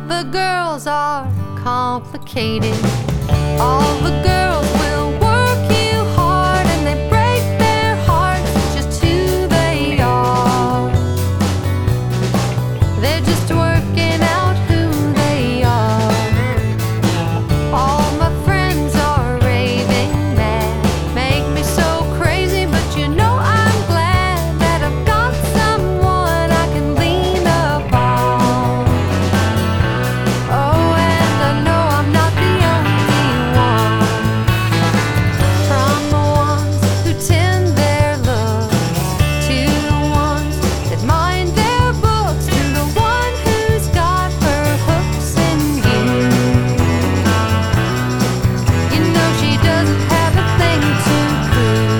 the girls are complicated. All the girls will work you hard and they break their hearts. It's just who they are. They're just working out who they are. All my friends are raving mad, make me so crazy, but you know I'm glad that I've got someone I can lean upon. Oh, and I know I'm not the only one. From the ones who tend their looks, to the ones that mind their books, to the one who's got her hooks in you. You know she doesn't have a thing to prove.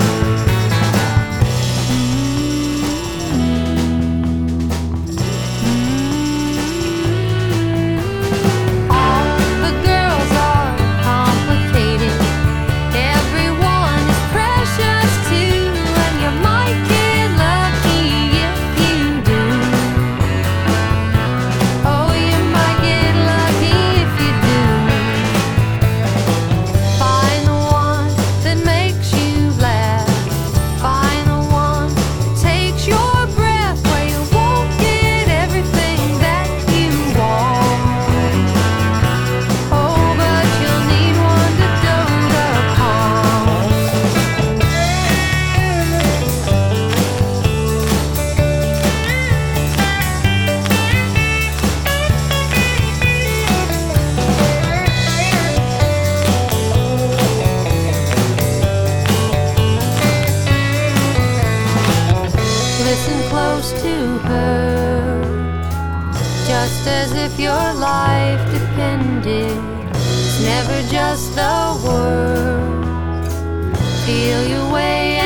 All the girls are complicated. Everyone is precious too, and you might get lucky if you do. Oh, you might get lucky if you do. Find the one that makes you laugh. Find the one that takes your breath, where you won't get everything that you want. Oh, but you'll need one to dote upon. Listen close to her, just as if your life depended. It's never just the words. Feel your way